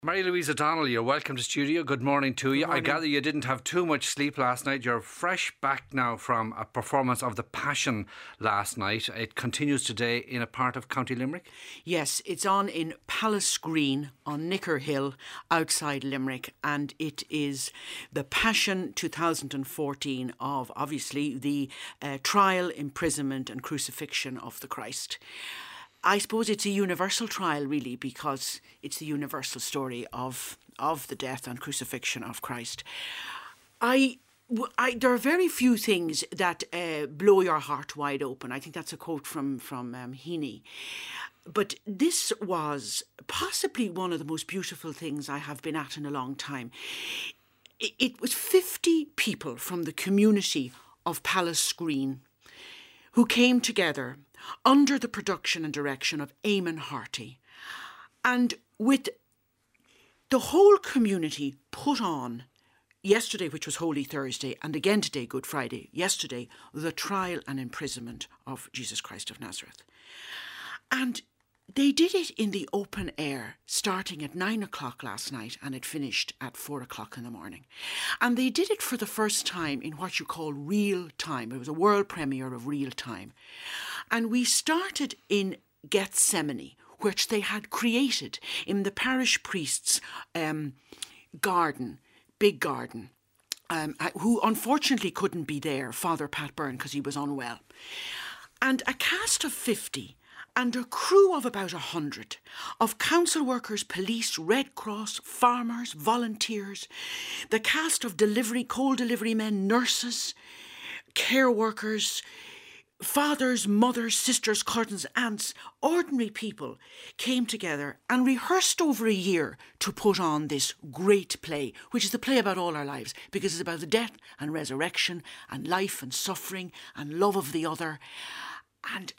Mary Louise O'Donnell, you're welcome to studio. Good morning to you. I gather you didn't have too much sleep last night. You're fresh back now from a performance of The Passion last night. It continues today in a part of County Limerick. Yes, it's on in Palace Green on Nicker Hill outside Limerick, and it is The Passion 2014 of obviously the trial, imprisonment and crucifixion of the Christ. I suppose it's a universal trial, really, because it's the universal story of the death and crucifixion of Christ. There are very few things that blow your heart wide open. I think that's a quote from Heaney. But this was possibly one of the most beautiful things I have been at in a long time. It was 50 people from the community of Palace Green who came together under the production and direction of Eamon Harty, and with the whole community put on yesterday, which was Holy Thursday, and again today, Good Friday, yesterday, the trial and imprisonment of Jesus Christ of Nazareth. And they did it in the open air, starting at 9 o'clock last night, and it finished at 4 o'clock in the morning. And they did it for the first time in what you call real time. It was a world premiere of real time. And we started in Gethsemane, which they had created in the parish priest's garden, big garden, who unfortunately couldn't be there, Father Pat Byrne, because he was unwell. And a cast of 50 and a crew of about 100 of council workers, police, Red Cross, farmers, volunteers, the cast of coal delivery men, nurses, care workers, fathers, mothers, sisters, cousins, aunts, ordinary people came together and rehearsed over a year to put on this great play, which is the play about all our lives, because it's about the death and resurrection and life and suffering and love of the other. And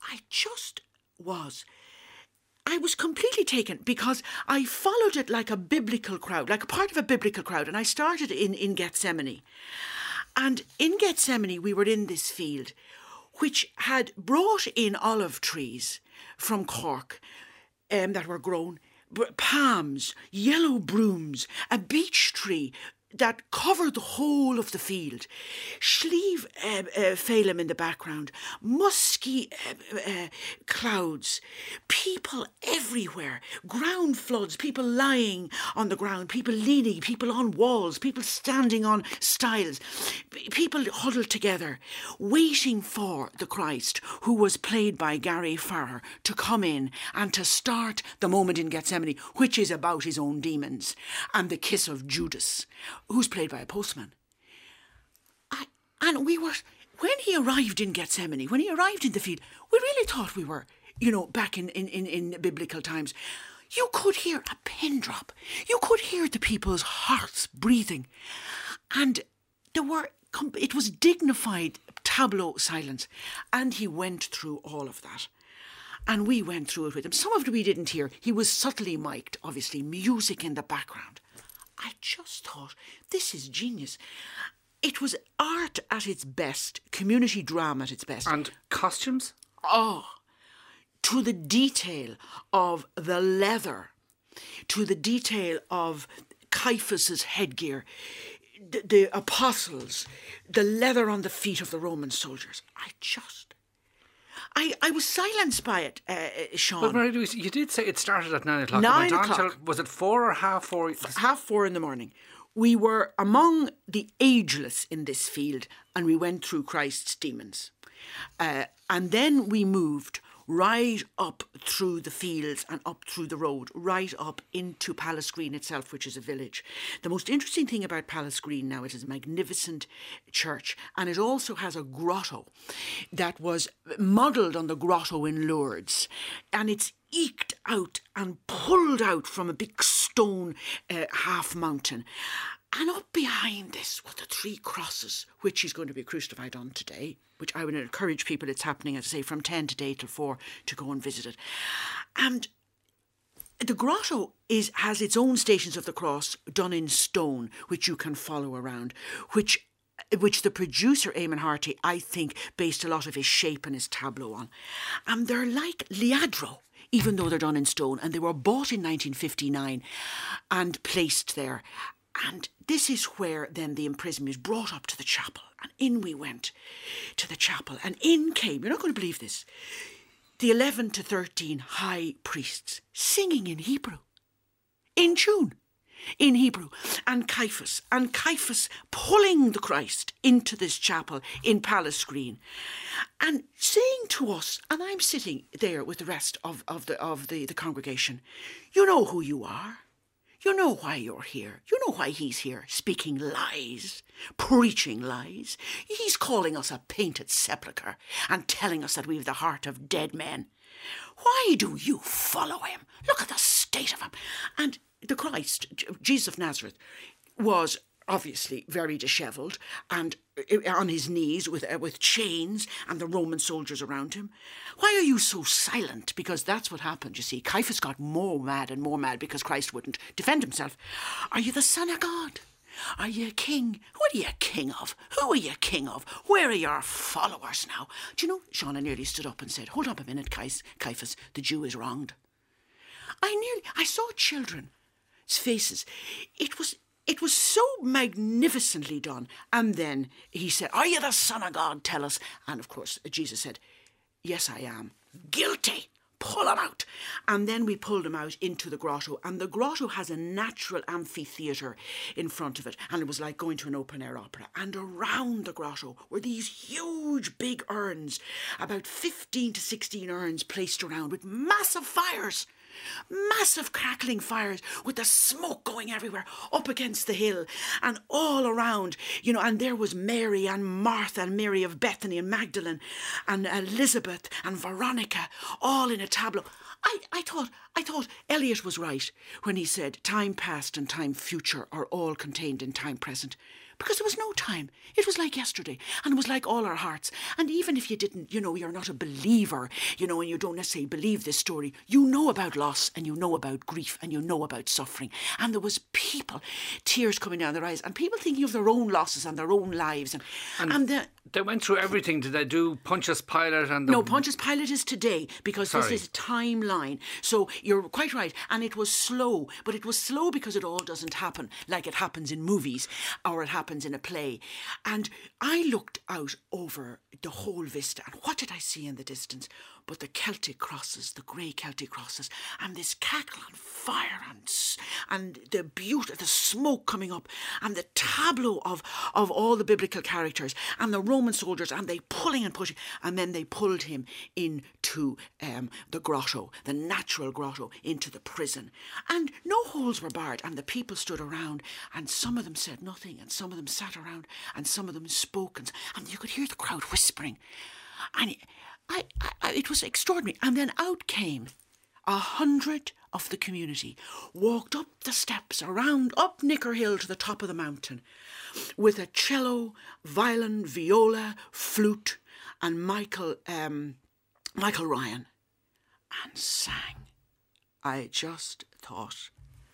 I was completely taken, because I followed it like a biblical crowd, like a part of a biblical crowd. And I started in Gethsemane. And in Gethsemane, we were in this field, which had brought in olive trees from Cork that were grown, palms, yellow brooms, a beech tree that covered the whole of the field, Slieve Phelim in the background, musky clouds, people everywhere, ground floods, people lying on the ground, people leaning, people on walls, people standing on stiles, people huddled together, waiting for the Christ, who was played by Gary Farrer, to come in and to start the moment in Gethsemane, which is about his own demons and the kiss of Judas, who's played by a postman. When he arrived in Gethsemane, when he arrived in the field, we really thought we were, back in biblical times. You could hear a pin drop. You could hear the people's hearts breathing. And it was dignified tableau silence. And he went through all of that. And we went through it with him. Some of it we didn't hear. He was subtly mic'd, obviously, music in the background. I just thought, this is genius. It was art at its best, community drama at its best. And costumes? Oh, to the detail of the leather, to the detail of Caiaphas's headgear, the apostles, the leather on the feet of the Roman soldiers. I was silenced by it, Sean. But Mary Louise, you did say it started at 9 o'clock. 9 o'clock. Was it 4 or half 4? 4:30 in the morning. We were among the ageless in this field, and we went through Christ's demons. And then we moved right up through the fields and up through the road, right up into Palace Green itself, which is a village. The most interesting thing about Palace Green now, it is a magnificent church, and it also has a grotto that was modelled on the grotto in Lourdes, and it's eked out and pulled out from a big stone half mountain. And up behind this were the 3 crosses, which he's going to be crucified on today, which I would encourage people, it's happening, as I say, from 10 today till 4 to go and visit it. And the grotto has its own Stations of the Cross done in stone, which you can follow around, which the producer, Eamon Harty, I think, based a lot of his shape and his tableau on. And they're like Liadro. even though they're done in stone, and they were bought in 1959 and placed there. And this is where then the imprisonment is brought up to the chapel. And in we went to the chapel. And in came, you're not going to believe this, the 11 to 13 high priests singing in Hebrew, in tune, in Hebrew. And Caiaphas pulling the Christ into this chapel in Palace Green and saying to us, and I'm sitting there with the rest of the congregation, you know who you are. You know why you're here. You know why he's here, speaking lies, preaching lies. He's calling us a painted sepulchre and telling us that we've the heart of dead men. Why do you follow him? Look at the state of him. And the Christ, Jesus of Nazareth, was obviously very dishevelled and on his knees with chains and the Roman soldiers around him. Why are you so silent? Because that's what happened, you see. Caiaphas got more mad because Christ wouldn't defend himself. Are you the Son of God? Are you a king? What are you king of? Who are you king of? Where are your followers now? Do you know, Shauna nearly stood up and said, hold up a minute, Caiaphas, the Jew is wronged. I saw children's faces. It was so magnificently done. And then he said, are you the Son of God? Tell us. And of course, Jesus said, yes, I am. Guilty. Pull him out. And then we pulled him out into the grotto. And the grotto has a natural amphitheatre in front of it. And it was like going to an open-air opera. And around the grotto were these huge big urns, about 15 to 16 urns placed around with massive fires. Massive crackling fires with the smoke going everywhere up against the hill and all around, you know, and there was Mary and Martha and Mary of Bethany and Magdalene and Elizabeth and Veronica all in a tableau. I thought Eliot was right when he said time past and time future are all contained in time present. Because there was no time. It was like yesterday. And it was like all our hearts. And even if you didn't, you know, you're not a believer, you know, and you don't necessarily believe this story, you know about loss and you know about grief and you know about suffering. And there was people, tears coming down their eyes and people thinking of their own losses and their own lives. And they went through everything. Did they do Pontius Pilate? No, Pontius Pilate is today because this is timeline. So you're quite right. And it was slow. But it was slow because it all doesn't happen like it happens in movies or it happens in a play. And I looked out over the whole vista and what did I see in the distance but the Celtic crosses, the grey Celtic crosses, and this cackle and fire and the beauty, the smoke coming up and the tableau of all the biblical characters and the Roman soldiers and they pulling and pushing and then they pulled him into the grotto, the natural grotto, into the prison. And no holes were barred and the people stood around and some of them said nothing and some of them sat around and some of them spoke and you could hear the crowd whispering. And it was extraordinary. And then out came 100 of the community, walked up the steps, up Nicker Hill to the top of the mountain, with a cello, violin, viola, flute, and Michael Ryan, and sang. I just thought,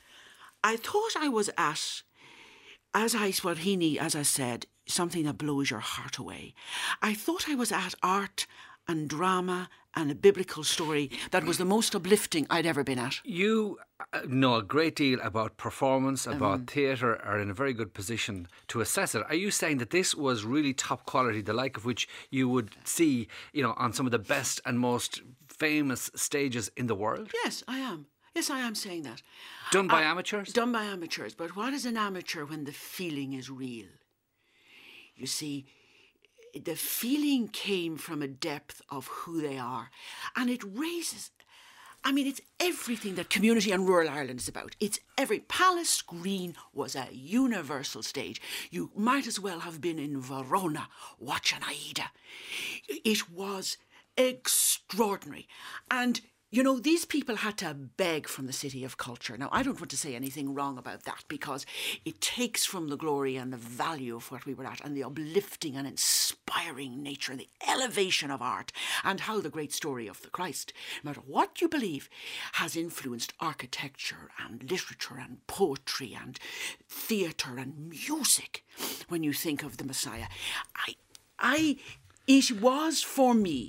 I was at, as I said, something that blows your heart away. I thought I was at art and drama and a biblical story that was the most uplifting I'd ever been at. You know a great deal about performance, about theatre, are in a very good position to assess it. Are you saying that this was really top quality, the like of which you would see, you know, on some of the best and most famous stages in the world? Yes, I am. Yes, I am saying that. Done by amateurs? Done by amateurs. But what is an amateur when the feeling is real? You see, the feeling came from a depth of who they are. And it raises, it's everything that community and rural Ireland is about. Palace Green was a universal stage. You might as well have been in Verona watching Aida. It was extraordinary. And you know, these people had to beg from the City of Culture. Now, I don't want to say anything wrong about that because it takes from the glory and the value of what we were at and the uplifting and inspiring nature and the elevation of art and how the great story of the Christ, no matter what you believe, has influenced architecture and literature and poetry and theatre and music when you think of the Messiah. It was, for me,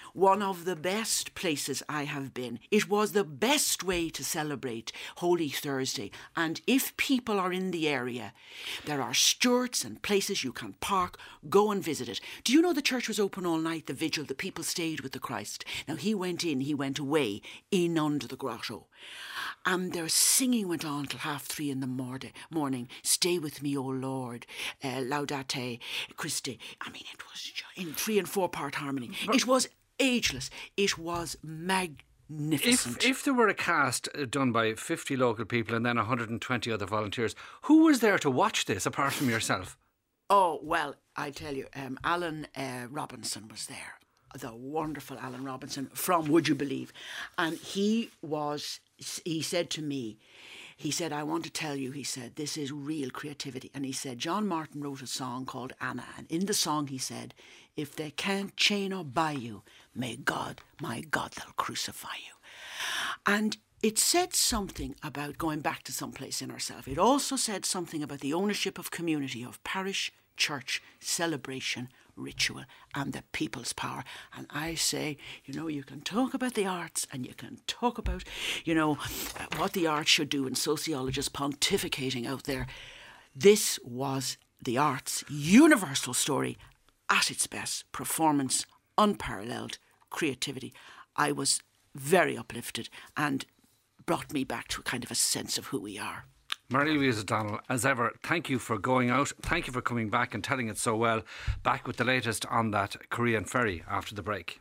one of the best places I have been. It was the best way to celebrate Holy Thursday. And if people are in the area, there are stewards and places you can park, go and visit it. Do you know the church was open all night, the vigil, the people stayed with the Christ. Now he went away in under the grotto. And their singing went on till 3:30 in the morning. Stay with me, O Lord. Laudate Christi. I mean, it was in 3 and 4 part harmony. It was ageless. It was magnificent. If there were a cast done by 50 local people and then 120 other volunteers, who was there to watch this apart from yourself? Oh, well, I tell you, Alan Robinson was there. The wonderful Alan Robinson from Would You Believe? And he said to me, he said, I want to tell you, he said, this is real creativity. And he said, John Martin wrote a song called Anna. And in the song he said, if they can't chain or buy you, my God, they'll crucify you. And it said something about going back to someplace in ourselves. It also said something about the ownership of community, of parish, church, celebration, ritual, and the people's power. And I say, you can talk about the arts and you can talk about, what the arts should do, and sociologists pontificating out there. This was the arts' universal story at its best. Performance, unparalleled, creativity. I was very uplifted and brought me back to a kind of a sense of who we are. Mary-Louise O'Donnell, as ever, thank you for going out. Thank you for coming back and telling it so well. Back with the latest on that Korean ferry after the break.